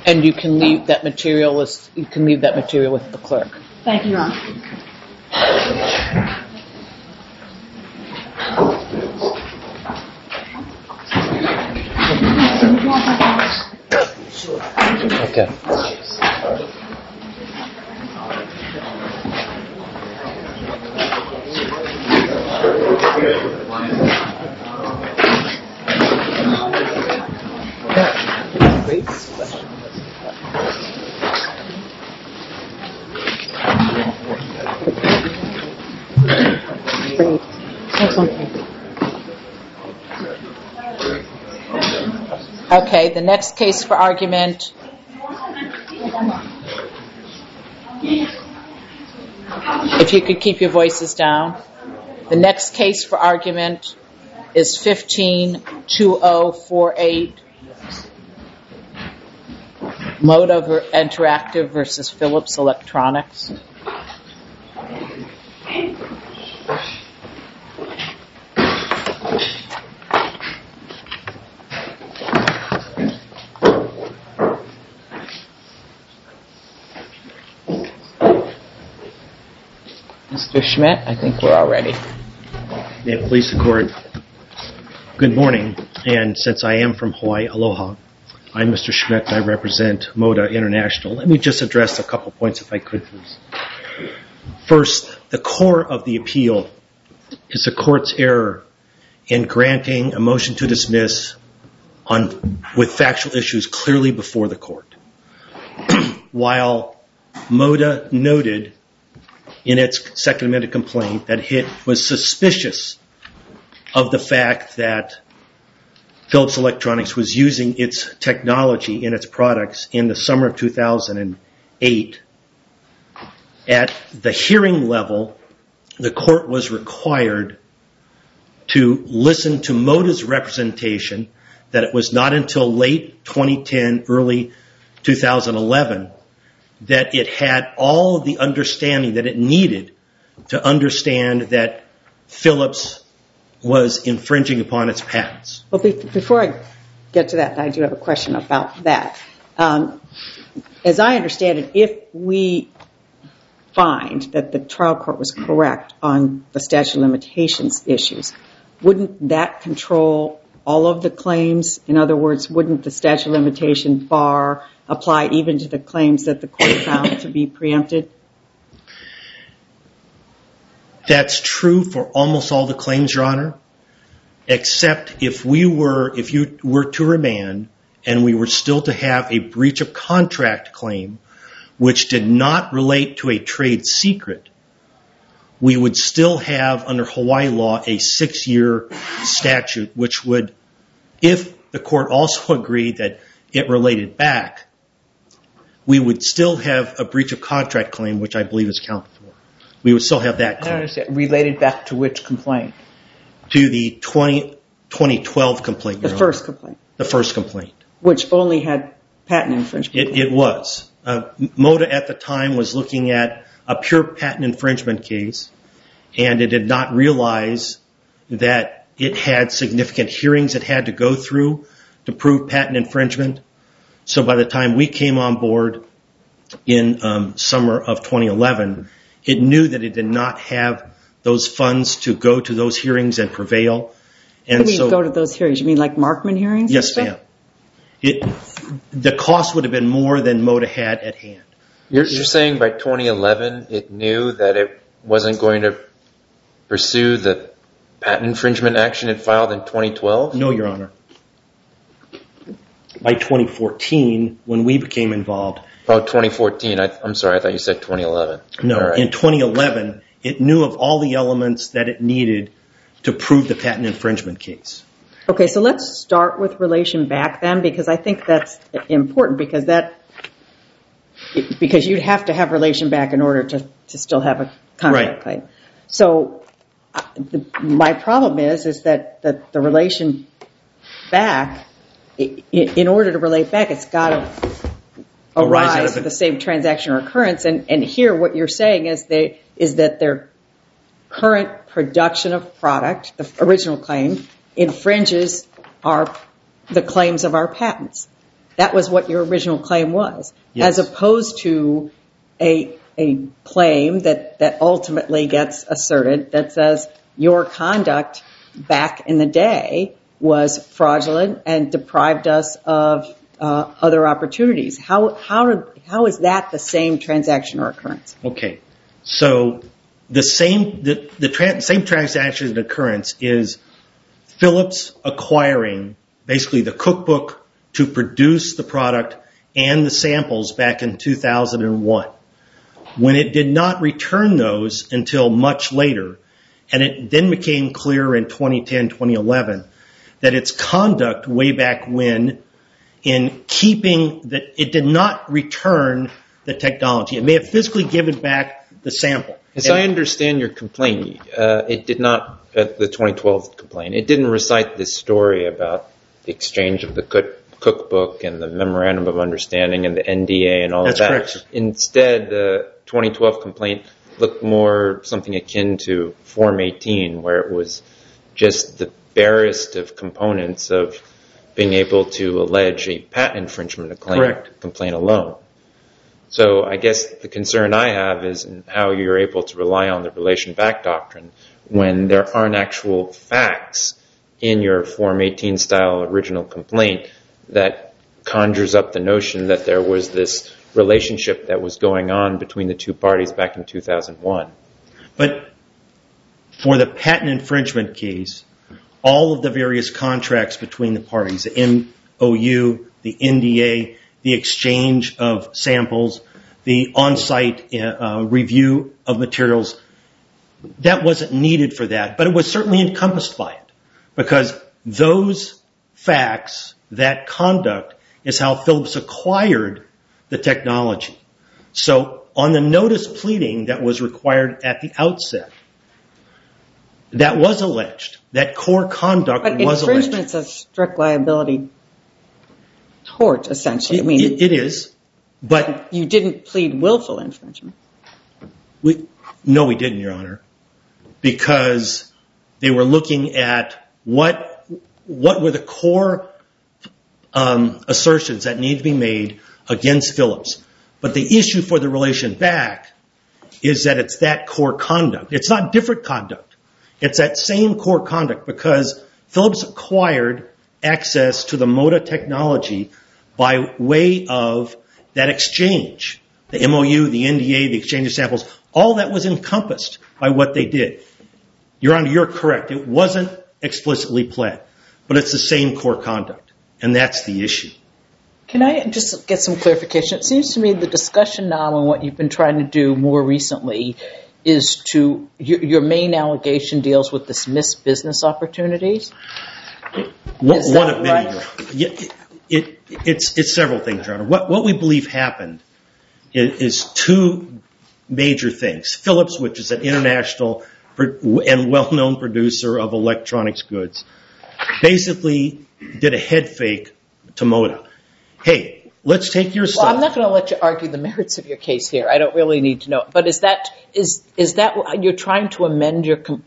And you can leave that material with the clerk. Thank you, Your Honor. Okay. Okay, the next case for argument. If you could keep your voices down. The next case for argument is 15-2048. Moda Interactive versus Philips Electronics. Mr. Schmidt, I think we're all ready. May it please the court. Good morning, and since I am from Hawaii, aloha. I'm Mr. Schmidt, and I represent Moda International. Let me just address a couple points if I could, please. First, the core of the appeal is the court's error in granting a motion to dismiss with factual issues clearly before the court. While Moda noted in its second amended complaint that it was suspicious of the fact that Philips Electronics was using its technology in its products in the summer of 2008, at the hearing level, the court was required to listen to Moda's representation that it was not until late 2010, early 2011, that it had all of the understanding that it needed to understand that Philips was infringing upon its patents. Well, before I get to that, I do have a question about that. As I understand it, if we find that the trial court was correct on the statute of limitations issues, wouldn't that control all of the claims? In other words, wouldn't the statute of limitation bar apply even to the claims that the court found to be preempted? That's true for almost all the claims, Your Honor, except if you were to remand and we were still to have a breach of contract claim which did not relate to a trade secret, we would still have under Hawaii law a 6-year statute which would, if the court also agreed that it related back, we would still have a breach of contract claim, which I believe is counted for. We would still have that claim. I don't understand. Related back to which complaint? To the 2012 complaint, Your Honor. The first complaint. The first complaint. Which only had patent infringement. It was. Moda at the time was looking at a pure patent infringement case, and it did not realize that it had significant hearings it had to go through to prove patent infringement. So by the time we came on board in summer of 2011, it knew that it did not have those funds to go to those hearings and prevail. And what do you mean go to those hearings? You mean like Markman hearings? Yes, ma'am. The cost would have been more than Moda had at hand. You're saying by 2011 it knew that it wasn't going to pursue the patent infringement action it filed in 2012? No, Your Honor. By 2014, when we became involved. Oh, 2014. I'm sorry, I thought you said 2011. No, right. In 2011, it knew of all the elements that it needed to prove the patent infringement case. Okay, so let's start with relation back then, because I think that's important, because you'd have to have relation back in order to still have a contract claim. So my problem is that the relation back, in order to relate back, it's got to arise at the same transaction or occurrence. And here what you're saying is that their current production of product, the original claim, infringes the claims of our patents. that was what your original claim was, Yes. as opposed to a claim that ultimately gets asserted that says your conduct back in the day was fraudulent and deprived us of other opportunities. How is that the same transaction or occurrence? Okay. So the same transaction and occurrence is Philips acquiring basically the cookbook to produce the product and the samples back in 2001. When it did not return those until much later, and it then became clear in 2010, 2011, that its conduct way back when in keeping that it did not return the technology. It may have physically given back the sample. As I understand your complaint, it did not, the 2012 complaint, it didn't recite this story about the exchange of the cookbook and the memorandum of understanding and the NDA and all That's of that. correct. Instead, the 2012 complaint looked more something akin to Form 18, where it was just the barest of components of being able to allege a patent infringement complaint alone. So I guess the concern I have is in how you're able to rely on the relation back doctrine when there aren't actual facts in your Form 18 style original complaint that conjures up the notion that there was this relationship that was going on between the two parties back in 2001. But for the patent infringement case, all of the various contracts between the parties, the MOU, the NDA, the exchange of samples, the on-site review of materials, that wasn't needed for that, but it was certainly encompassed by it because those facts, that conduct, is how Philips acquired the technology. So on the notice pleading that was required at the outset, that was alleged. That core conduct was alleged. But infringement's a strict liability tort, essentially. It is, but you didn't plead willful infringement. No, we didn't, Your Honor, because they were looking at what were the core assertions that need to be made against Philips. But the issue for the relation back is that it's that core conduct. It's not different conduct. It's that same core conduct because Philips acquired access to the MODA technology by way of that exchange, the MOU, the NDA, the exchange of samples. All that was encompassed by what they did. Your Honor, you're correct. It wasn't explicitly pled, but it's the same core conduct, and that's the issue. Can I just get some clarification? It seems to me the discussion now and what you've been trying to do more recently is to, your main allegation deals with dismissed business opportunities? Is that right? It's several things, Your Honor. What we believe happened is two major things. Philips, which is an international and well-known producer of electronics goods, basically did a head fake to MODA. Hey, let's take your stuff. Well, I'm not going to let you argue the merits of your case here. I don't really need to know. But is that you're trying to amend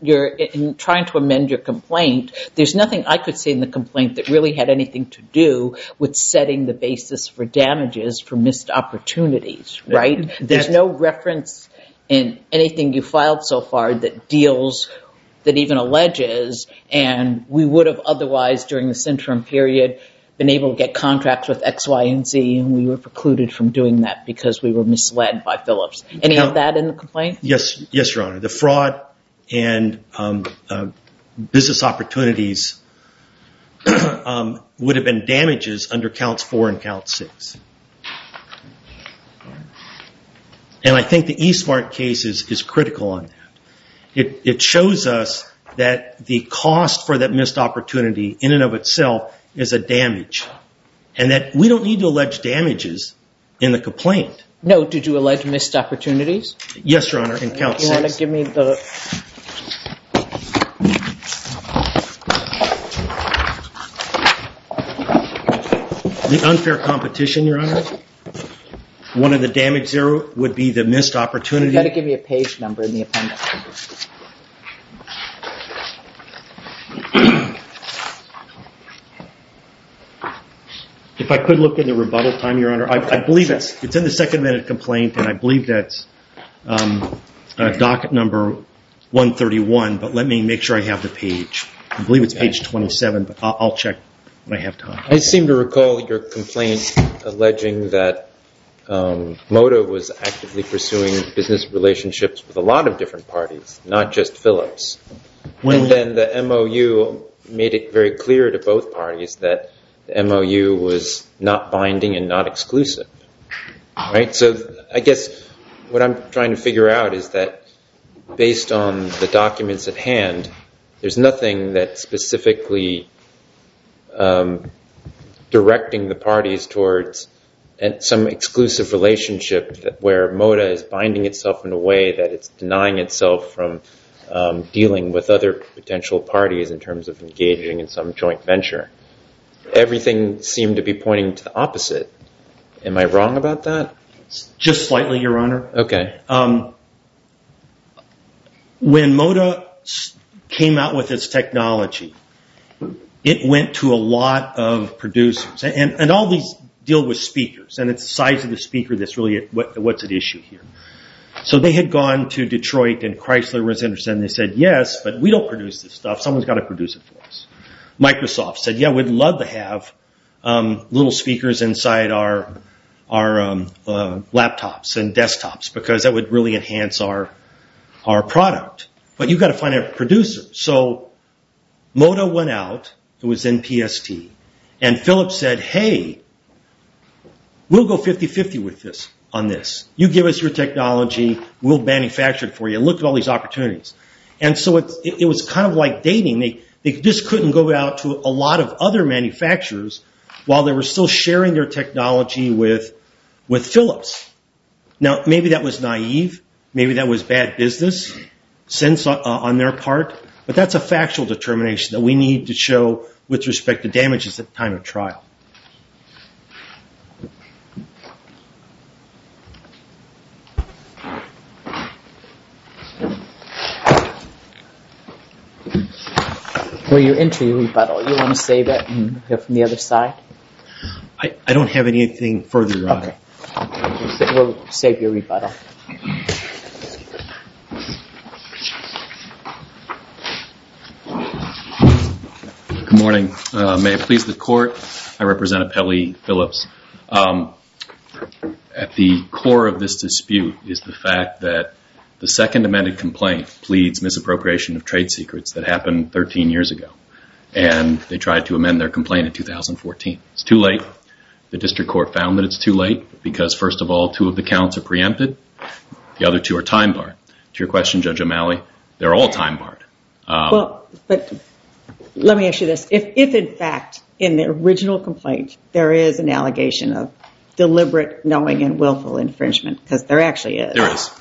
your complaint? There's nothing I could say in the complaint that really had anything to do with setting the basis for damages for missed opportunities, right? There's no reference in anything you filed so far that even alleges, and we would have otherwise during this interim period been able to get contracts with X, Y, and Z, and we were precluded from doing that because we were misled by Philips. Any of that in the complaint? Yes, Your Honor. The fraud and business opportunities would have been damages under counts 4 and count 6. And I think the eSmart case is critical on that. It shows us that the cost for that missed opportunity in and of itself is a damage, and that we don't need to allege damages in the complaint. No, did you allege missed opportunities? Yes, Your Honor, in count 6. You want to give me the... The unfair competition, Your Honor. One of the damage there would be the missed opportunity. You've got to give me a page number in the appendix. If I could look in the rebuttal time, Your Honor, I believe it's in the second amended complaint, and I believe that's docket number 131, but let me make sure I have the page. I believe it's page 27, but I'll check when I have time. I seem to recall your complaint alleging that Moda was actively pursuing business relationships with a lot of different parties, not just Philips. And then the MOU made it very clear to both parties that the MOU was not binding and not exclusive. Right? So I guess what I'm trying to figure out is that based on the documents at hand, there's nothing that specifically directing the parties towards some exclusive relationship where Moda is binding itself in a way that it's denying itself from dealing with other potential parties in terms of engaging in some joint venture. Everything seemed to be pointing to the opposite. Am I wrong about that? Just slightly, Your Honor. Okay. When Moda came out with its technology, it went to a lot of producers. And all these deal with speakers, and it's the size of the speaker that's really what's at issue here. So they had gone to Detroit, and Chrysler was interested, and they said, yes, but we don't produce this stuff. Someone's got to produce it for us. Microsoft said, yeah, we'd love to have little speakers inside our laptops and desktops because that would really enhance our product. But you've got to find a producer. So Moda went out. It was in PST. And Philips said, hey, we'll go 50-50 with this on this. You give us your technology. We'll manufacture it for you. Look at all these opportunities. And so it was kind of like dating. They just couldn't go out to a lot of other manufacturers while they were still sharing their technology with Philips. Now, maybe that was naive. Maybe that was bad business sense on their part. But that's a factual determination that we need to show with respect to damages at the time of trial. Well, you're into your rebuttal. You want to save it and hear from the other side? I don't have anything further, Your Honor. Okay. We'll save your rebuttal. Good morning. May it please the Court, I represent Appellee Philips. At the core of this dispute is the fact that the second amended complaint pleads misappropriation of trade secrets that happened 13 years ago. And they tried to amend their complaint in 2014. It's too late. The district court found that it's too late because, first of all, 2 of the counts are preempted. The other 2 are time barred. To your question, Judge O'Malley, they're all time barred. Well, but let me ask you this. If in fact, in the original complaint, there is an allegation of deliberate, knowing, and willful infringement, because there actually is. There is.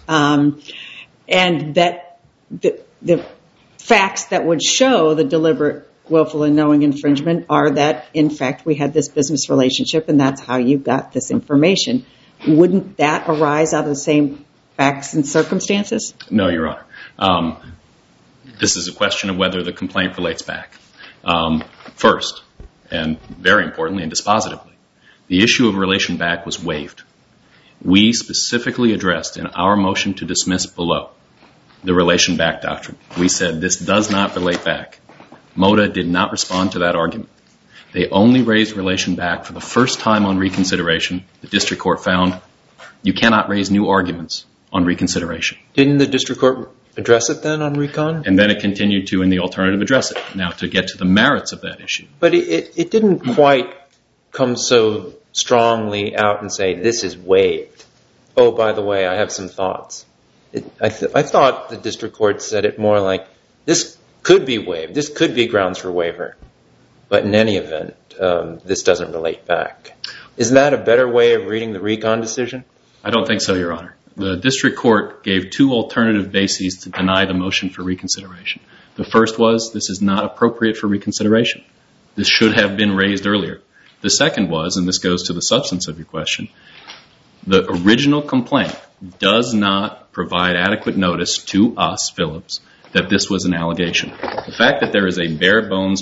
And that the facts that would show the deliberate, willful, and knowing infringement are that, in fact, we had this business relationship and that's how you got this information. Wouldn't that arise out of the same facts and circumstances? No, Your Honor. This is a question of whether the complaint relates back. First, and very importantly and dispositively, the issue of relation back was waived. We specifically addressed in our motion to dismiss below the relation back doctrine. We said this does not relate back. Moda did not respond to that argument. They only raised relation back for the first time on reconsideration. The district court found you cannot raise new arguments on reconsideration. Didn't the district court address it then on recon? And then it continued to, in the alternative, address it. Now, to get to the merits of that issue. But it didn't quite come so strongly out and say, this is waived. Oh, by the way, I have some thoughts. I thought the district court said it more like, this could be waived. This could be grounds for waiver. But in any event, this doesn't relate back. Isn't that a better way of reading the recon decision? I don't think so, Your Honor. The district court gave 2 alternative bases to deny the motion for reconsideration. The first was, this is not appropriate for reconsideration. This should have been raised earlier. The second was, and this goes to the substance of your question, the original complaint does not provide adequate notice to us, Philips, that this was an allegation. The fact that there is a bare bones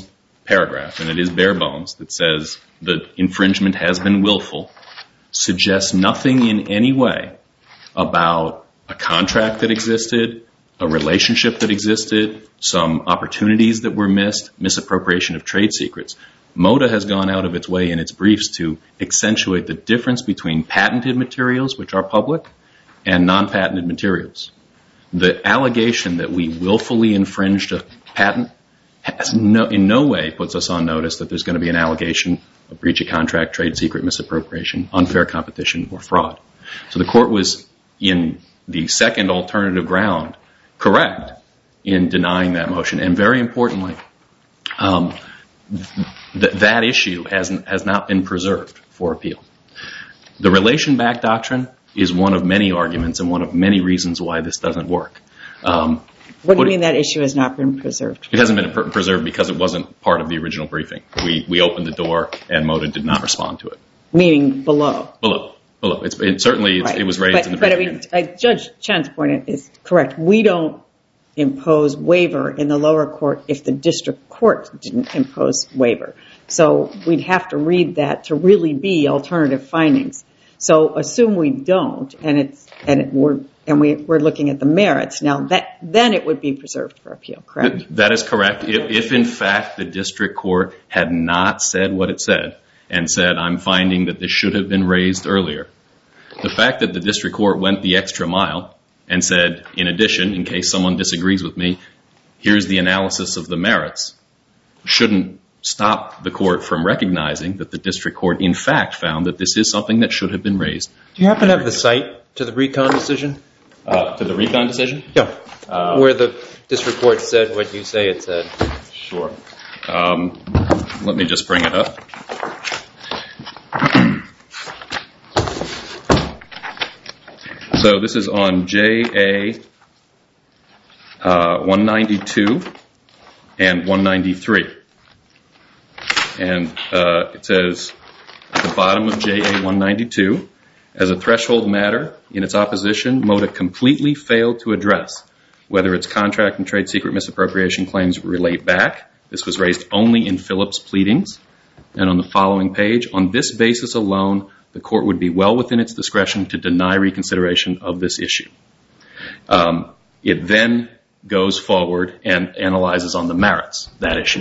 paragraph, and it is bare bones, that says the infringement has been willful, suggests nothing in any way about a contract that existed, a relationship that existed, some opportunities that were missed, misappropriation of trade secrets. MODA has gone out of its way in its briefs to accentuate the difference between patented materials, which are public, and non-patented materials. The allegation that we willfully infringed a patent in no way puts us on notice that there's going to be an allegation of breach of contract, trade secret, misappropriation, unfair competition, or fraud. So the court was, in the second alternative ground, correct in denying that motion. And very importantly, that issue has not been preserved for appeal. The relation back doctrine is one of many arguments and one of many reasons why this doesn't work. What do you mean that issue has not been preserved? It hasn't been preserved because it wasn't part of the original briefing. We opened the door and MODA did not respond to it. Meaning below? Below. It was raised in the briefing. But I mean, Judge Chan's point is correct. We don't impose waiver in the lower court if the district court didn't impose waiver. So we'd have to read that to really be alternative findings. So assume we don't, and we're looking at the merits. Now, then it would be preserved for appeal, correct? That is correct. If in fact the district court had not said what it said and said, I'm finding that this should have been raised earlier, the fact that the district court went the extra mile and said, in addition, in case someone disagrees with me, here's the analysis of the merits, shouldn't stop the court from recognizing that the district court in fact found that this is something that should have been raised. Do you happen to have the cite to the Recon decision? To the Recon decision? Yeah. Where the district court said what you say it said. Sure. Let me just bring it up. So this is on JA 192 and 193. And it says at the bottom of JA 192, as a threshold matter in its opposition, MODA completely failed to address whether its contract and trade secret misappropriation claims relate back. This was raised only in Phillips' pleadings. And on the following page, on this basis alone, the court would be well within its discretion to deny reconsideration of this issue. It then goes forward and analyzes on the merits that issue.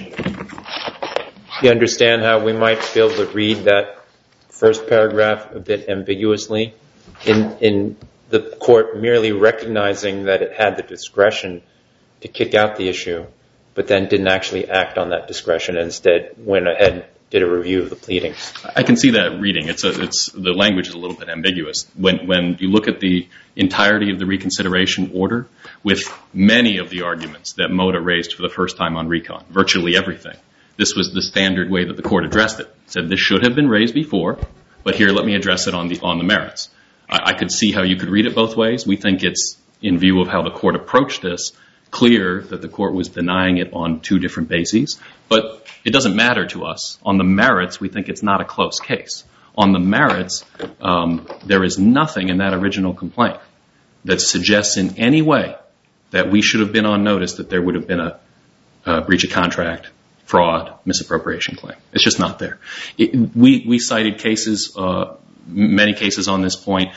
You understand how we might be able to read that first paragraph a bit ambiguously in the court merely recognizing that it had the discretion to kick out the issue, but then didn't actually act on that discretion and instead went ahead and did a review of the pleadings. I can see that reading. The language is a little bit ambiguous. When you look at the entirety of the reconsideration order, with many of the arguments that MODA raised for the first time on Recon, virtually everything, this was the standard way that the court addressed it. It said this should have been raised before, but here let me address it on the merits. I could see how you could read it both ways. We think it's, in view of how the court approached this, clear that the court was denying it on two different bases. But it doesn't matter to us. On the merits, we think it's not a close case. On the merits, there is nothing in that original complaint that suggests in any way that we should have been on notice that there would have been a breach of contract, fraud, misappropriation claim. It's just not there. We cited cases, many cases on this point,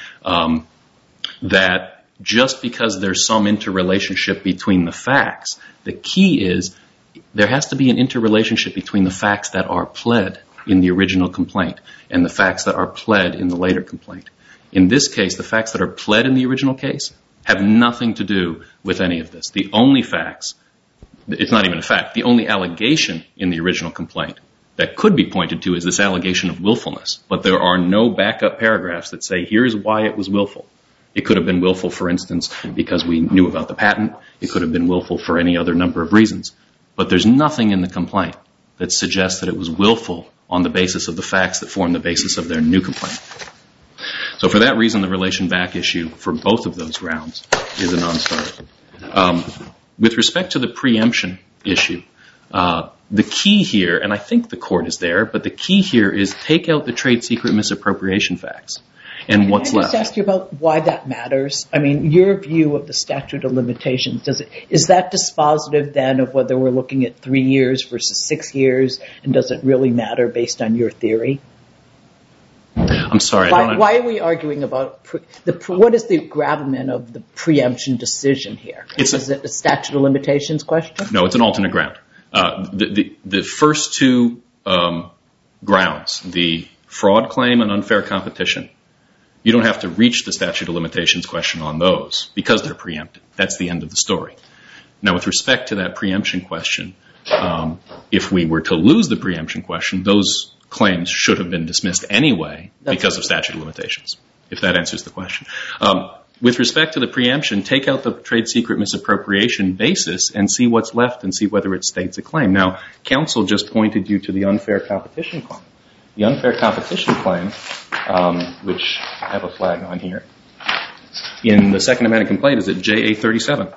that just because there's some interrelationship between the facts, the key is there has to be an interrelationship between the facts that are pled in the original complaint and the facts that are pled in the later complaint. In this case, the facts that are pled in the original case have nothing to do with any of this. The only facts, it's not even a fact, the only allegation in the original complaint that could be pointed to is this allegation of willfulness. But there are no backup paragraphs that say here's why it was willful. It could have been willful, for instance, because we knew about the patent. It could have been willful for any other number of reasons. But there's nothing in the complaint that suggests that it was willful on the basis of the facts that form the basis of their new complaint. So for that reason, the relation back issue for both of those grounds is a non-starter. With respect to the preemption issue, the key here, and I think the court is there, but the key here is take out the trade secret misappropriation facts And what's left? Can I just ask you about why that matters? I mean, your view of the statute of limitations, is that dispositive then of whether we're looking at 3 years versus 6 years, and does it really matter based on your theory? I'm sorry. Why are we arguing about what is the gravamen of the preemption decision here? Is it a statute of limitations question? No, it's an alternate ground. The first two grounds, the fraud claim and unfair competition, you don't have to reach the statute of limitations question on those because they're preempted. That's the end of the story. Now, with respect to that preemption question, if we were to lose the preemption question, those claims should have been dismissed anyway because of statute of limitations, if that answers the question. With respect to the preemption, take out the trade secret misappropriation basis and see what's left and see whether it states a claim. Now, counsel just pointed you to the unfair competition claim. The unfair competition claim, which I have a flag on here, in the Second Amendment complaint is at JA37.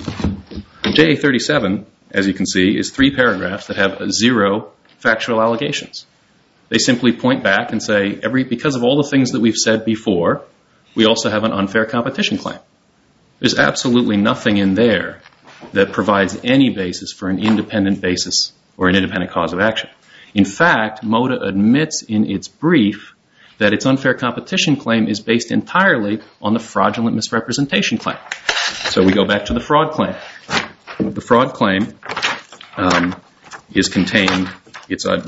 JA37, as you can see, is 3 paragraphs that have 0 factual allegations. They simply point back and say, because of all the things that we've said before, we also have an unfair competition claim. There's absolutely nothing in there that provides any basis for an independent basis or an independent cause of action. In fact, MOTA admits in its brief that its unfair competition claim is based entirely on the fraudulent misrepresentation claim. So we go back to the fraud claim. The fraud claim is contained, it's on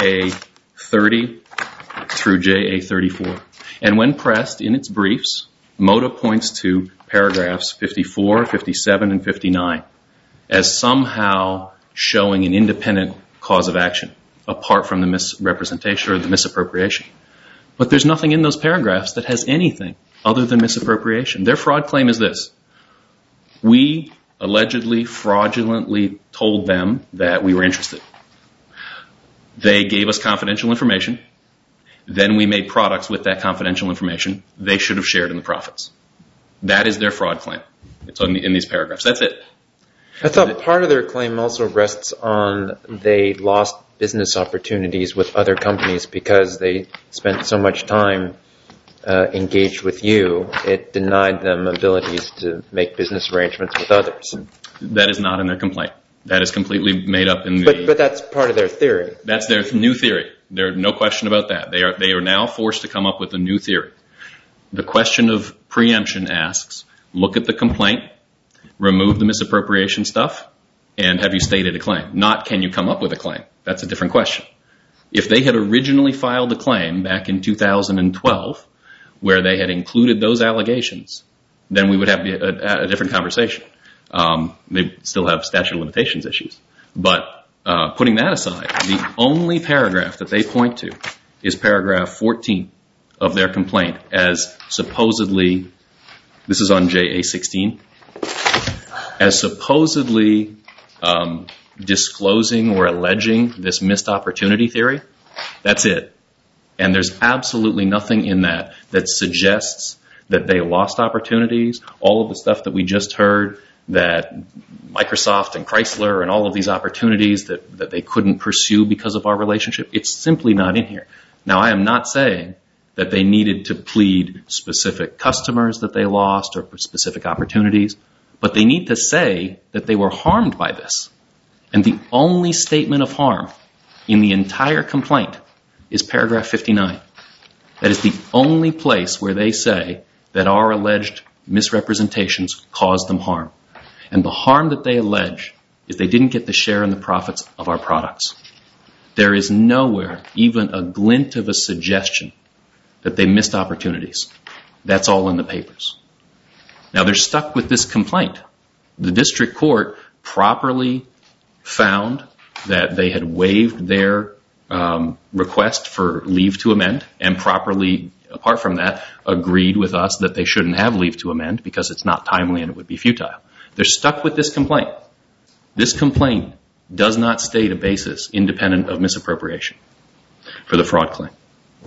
JA30 through JA34. And when pressed in its briefs, MOTA points to paragraphs 54, 57, and 59 as somehow showing an independent cause of action apart from the misrepresentation or the misappropriation. But there's nothing in those paragraphs that has anything other than misappropriation. Their fraud claim is this. We allegedly, fraudulently told them that we were interested. They gave us confidential information. Then we made products with that confidential information. They should have shared in the profits. That is their fraud claim. It's in these paragraphs. That's it. I thought part of their claim also rests on they lost business opportunities with other companies because they spent so much time engaged with you. It denied them abilities to make business arrangements with others. That is not in their complaint. That is completely made up in the... But that's part of their theory. That's their new theory. There's no question about that. They are now forced to come up with a new theory. The question of preemption asks, look at the complaint, remove the misappropriation stuff, and have you stated a claim? Not can you come up with a claim. That's a different question. If they had originally filed a claim back in 2012 where they had included those allegations, then we would have a different conversation. They still have statute of limitations issues. But putting that aside, the only paragraph that they point to is paragraph 14 of their complaint as supposedly, this is on JA16, as supposedly disclosing or alleging this missed opportunity theory. That's it. And there's absolutely nothing in that that suggests that they lost opportunities. All of the stuff that we just heard, that Microsoft and Chrysler and all of these opportunities that they couldn't pursue because of our relationship, it's simply not in here. Now, I am not saying that they needed to plead specific customers that they lost or specific opportunities, but they need to say that they were harmed by this. And the only statement of harm in the entire complaint is paragraph 59. That is the only place where they say that our alleged misrepresentations caused them harm. And the harm that they allege is they didn't get to share in the profits of our products. There is nowhere even a glint of a suggestion that they missed opportunities. That's all in the papers. Now, they're stuck with this complaint. The district court properly found that they had waived their request for leave to amend and properly, apart from that, agreed with us that they shouldn't have leave to amend because it's not timely and it would be futile. They're stuck with this complaint. This complaint does not state a basis independent of misappropriation for the fraud claim.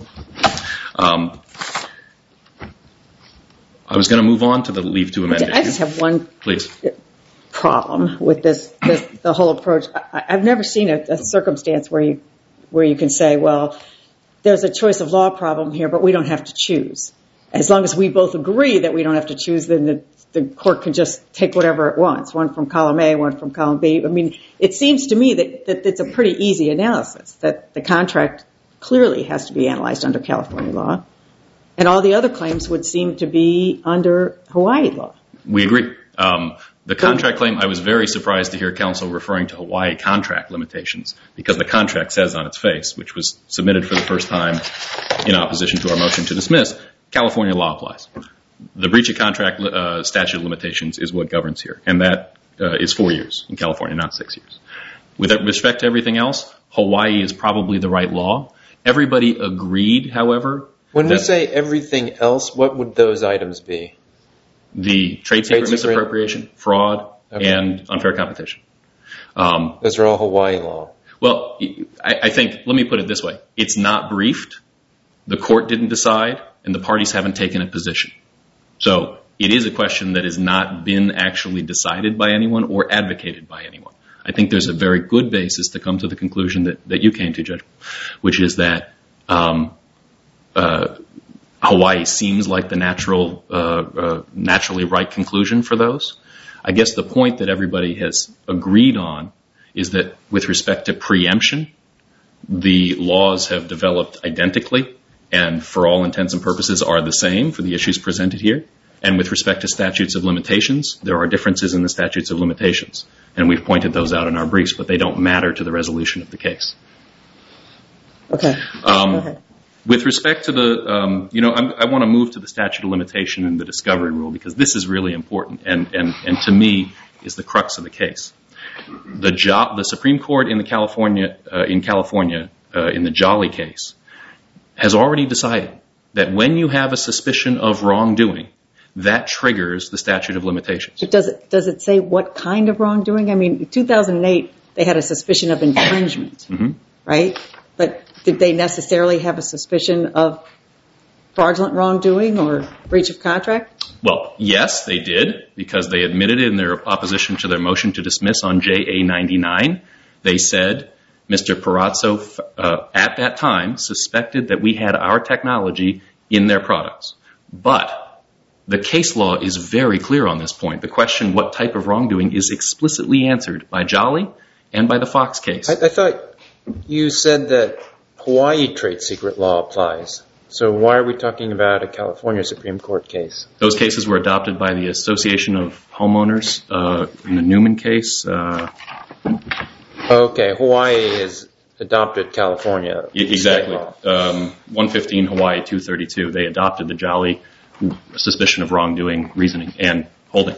I was going to move on to the leave to amend issue. I just have one Please. problem with the whole approach. I've never seen a circumstance where you can say, well, there's a choice of law problem here, but we don't have to choose. as long as we both agree that we don't have to choose, then the court can just take whatever it wants, one from column A, one from column B. I mean, it seems to me that it's a pretty easy analysis, that the contract clearly has to be analyzed under California law, and all the other claims would seem to be under Hawaii law. We agree. The contract claim, I was very surprised to hear counsel referring to Hawaii contract limitations, because the contract says on its face, which was submitted for the first time in opposition to our motion to dismiss, California law applies. The breach of contract statute of limitations is what governs here, and that is 4 years in California, not 6 years. With respect to everything else, Hawaii is probably the right law. Everybody agreed, however. When we say everything else, what would those items be? The trade secret misappropriation, fraud, and unfair competition. Those are all Hawaii law. Well, I think, let me put it this way. It's not briefed. The court didn't decide, and the parties haven't taken a position. So it is a question that has not been actually decided by anyone or advocated by anyone. I think there's a very good basis to come to the conclusion that you came to, Judge, which is that Hawaii seems like the naturally right conclusion for those. I guess the point that everybody has agreed on is that with respect to preemption, the laws have developed identically and for all intents and purposes are the same for the issues presented here. And with respect to statutes of limitations, there are differences in the statutes of limitations. And we've pointed those out in our briefs, but they don't matter to the resolution of the case. Okay. Go ahead. With respect to the, I want to move to the statute of limitation and the discovery rule, because this is really important and to me is the crux of the case. The Supreme Court in California, in the Jolly case, has already decided that when you have a suspicion of wrongdoing, that triggers the statute of limitations. But does it say what kind of wrongdoing? I mean, in 2008, they had a suspicion of infringement, right? But did they necessarily have a suspicion of fraudulent wrongdoing or breach of contract? Well, yes, they did, because they admitted in their opposition to their motion to dismiss on JA 99, they said Mr. Perazzo at that time suspected that we had our technology in their products. But the case law is very clear on this point. The question, what type of wrongdoing, is explicitly answered by Jolly and by the Fox case. I thought you said that Hawaii trade secret law applies. So why are we talking about a California Supreme Court case? Those cases were adopted by the Association of Homeowners in the Newman case. Okay, Hawaii has adopted California. Exactly. 115 Hawaii 232. They adopted the Jolly suspicion of wrongdoing reasoning and holding.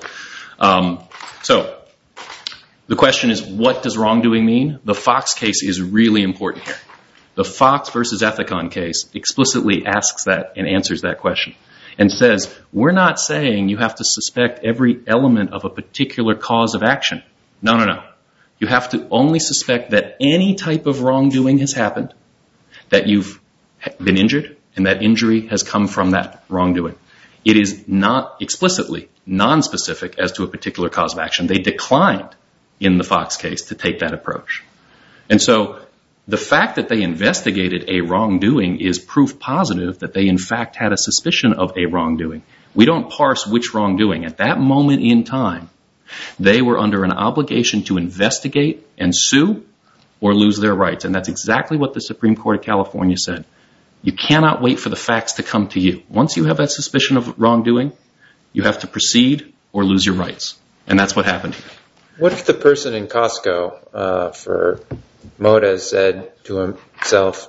So the question is, what does wrongdoing mean? The Fox case is really important here. The Fox versus Ethicon case explicitly asks that and answers that question and says, we're not saying you have to suspect every element of a particular cause of action. No. You have to only suspect that any type of wrongdoing has happened, that you've been injured, and that injury has come from that wrongdoing. It is not explicitly non-specific as to a particular cause of action. They declined in the Fox case to take that approach. And so the fact that they investigated a wrongdoing is proof positive that they in fact had a suspicion of a wrongdoing. We don't parse which wrongdoing. At that moment in time, they were under an obligation to investigate and sue or lose their rights. And that's exactly what the Supreme Court of California said. You cannot wait for the facts to come to you. Once you have that suspicion of wrongdoing, you have to proceed or lose your rights. And that's what happened here. What if the person in Costco for Moda said to himself,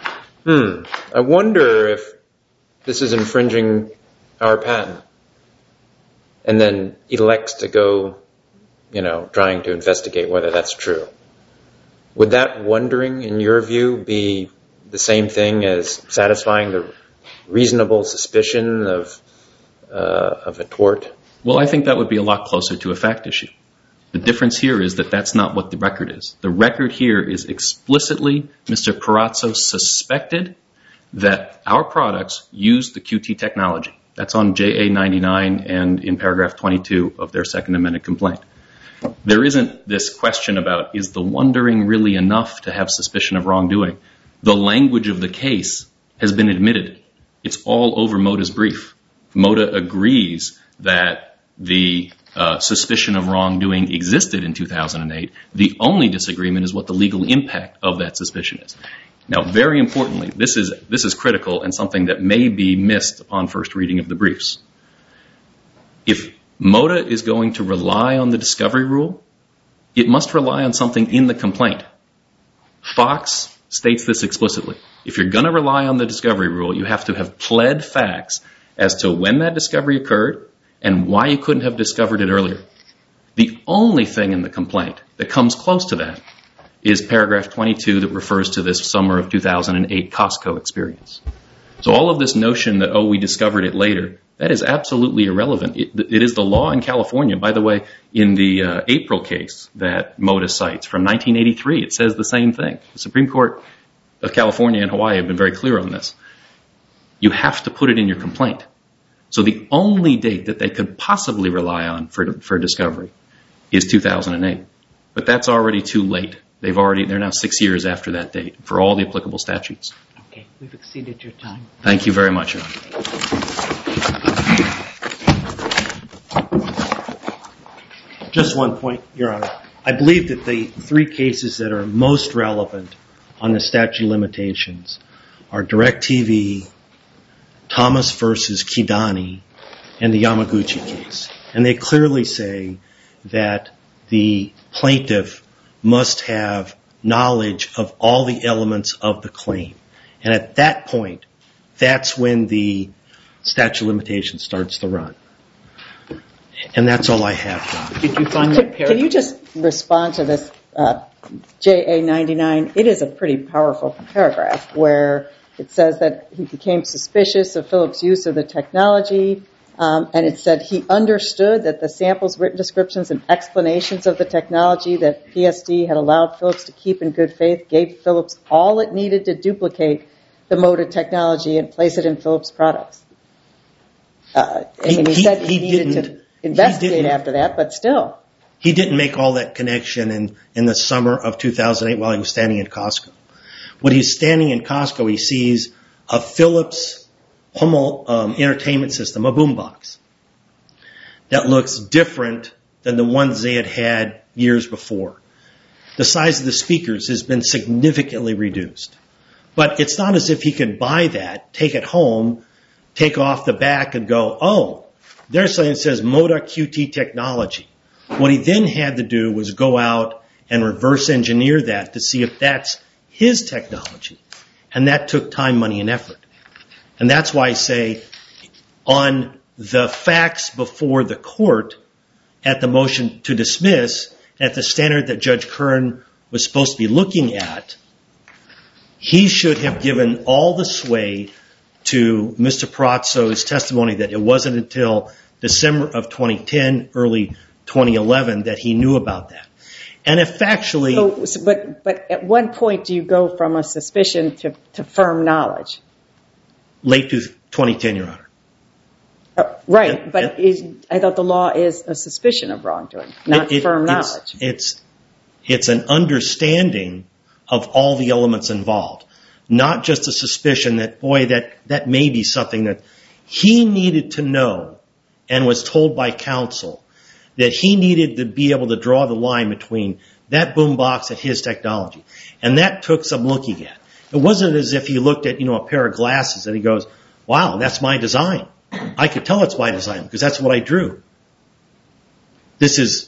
I wonder if this is infringing our patent, and then elects to go, trying to investigate whether that's true? Would that wondering, in your view, be the same thing as satisfying the reasonable suspicion of a tort? Well, I think that would be a lot closer to a fact issue. The difference here is that that's not what the record is. The record here is explicitly Mr. Perazzo suspected that our products used the QT technology. That's on JA 99 and in paragraph 22 of their Second Amendment complaint. There isn't this question about, is the wondering really enough to have suspicion of wrongdoing? The language of the case has been admitted. It's all over Moda's brief. Moda agrees that the suspicion of wrongdoing existed in 2008. The only disagreement is what the legal impact of that suspicion is. Now, very importantly, this is critical and something that may be missed upon first reading of the briefs. If Moda is going to rely on the discovery rule, it must rely on something in the complaint. Fox states this explicitly. If you're going to rely on the discovery rule, you have to have pled facts as to when that discovery occurred and why you couldn't have discovered it earlier. The only thing in the complaint that comes close to that is paragraph 22 that refers to this summer of 2008 Costco experience. So all of this notion that, we discovered it later, that is absolutely irrelevant. It is the law in California. By the way, in the April case that Moda cites from 1983, it says the same thing. The Supreme Court of California and Hawaii have been very clear on this. You have to put it in your complaint. So the only date that they could possibly rely on for discovery is 2008. But that's already too late. They're now 6 years after that date for all the applicable statutes. Okay, we've exceeded your time. Thank you very much, Your Honor. Just one point, Your Honor. I believe that the three cases that are most relevant on the statute of limitations are DirecTV, Thomas versus Kidani, and the Yamaguchi case. And they clearly say that the plaintiff must have knowledge of all the elements of the claim. And at that point, that's when the statute of limitations starts to run. And that's all I have. Did you find that paragraph? Can you just respond to this JA99? It is a pretty powerful paragraph where it says that he became suspicious of Phillips' use of the technology, and it said he understood that the samples, written descriptions, and explanations of the technology that PSD had allowed Phillips to keep in good faith gave Phillips all it needed to duplicate the Moda technology and place it in Phillips' products. He said he needed to investigate after that, but still. He didn't make all that connection in the summer of 2008 while he was standing in Costco. When he's standing in Costco, he sees a Philips home entertainment system, a boombox, that looks different than the ones they had years before. The size of the speakers has been significantly reduced. But it's not as if he could buy that, take it home, take off the back and go, there's something that says Moda QT technology. What he then had to do was go out and reverse engineer that to see if that's his technology. And that took time, money, and effort. And that's why I say on the facts before the court at the motion to dismiss, at the standard that Judge Kern was supposed to be looking at, he should have given all the sway to Mr. Perazzo's testimony that it wasn't until December of 2010, early 2011, that he knew about that. And if factually... But at what point do you go from a suspicion to firm knowledge? Late to 2010, Your Honor. Right, but I thought the law is a suspicion of wrongdoing, not firm knowledge. It's an understanding of all the elements involved, not just a suspicion that, that may be something that he needed to know and was told by counsel that he needed to be able to draw the line between that boombox and his technology. And that took some looking at. It wasn't as if he looked at, a pair of glasses and he goes, wow, that's my design. I could tell it's my design because that's what I drew. This is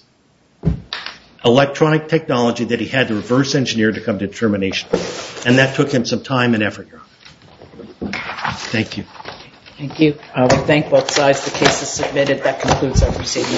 electronic technology that he had to reverse engineer to come to determination. And that took him some time and effort, Your Honor. Thank you. Thank you. We thank both sides. The case is submitted. That concludes our proceedings.